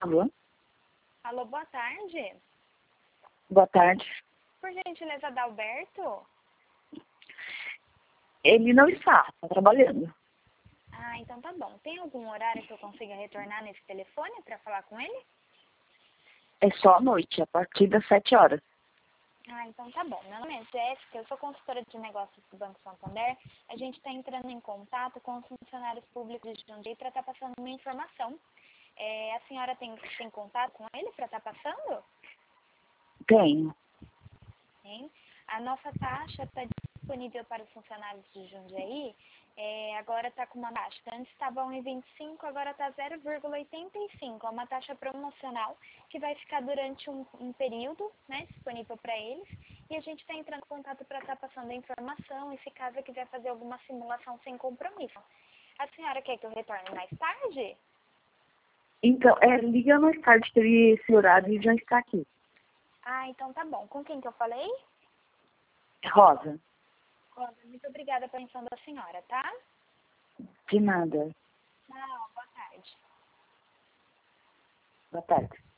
Alô? Alô, boa tarde. Boa tarde. Por gentileza, Adalberto? Ele não está trabalhando. Ah, então tá bom. Tem algum horário que eu consiga retornar nesse telefone para falar com ele? É só à noite, a partir das 7 horas. Ah, então tá bom. Meu nome é Jéssica, eu sou consultora de negócios do Banco Santander. A gente está entrando em contato com os funcionários públicos de Jundiaí para estar passando uma informação. A senhora tem contato com ele para estar passando? Tenho. Hein? A nossa taxa está disponível para os funcionários de Jundiaí. Agora está com uma taxa. Antes estava 1,25, agora está 0,85. É uma taxa promocional que vai ficar durante um período, né, disponível para eles. E a gente está entrando em contato para estar passando a informação e se caso quiser fazer alguma simulação sem compromisso. A senhora quer que eu retorne mais tarde? Então, liga mais tarde que esse horário já está aqui. Ah, então tá bom. Com quem que eu falei? Rosa, Rosa, muito obrigada pela atenção da senhora, tá? de nada. Não, boa tarde. Boa tarde.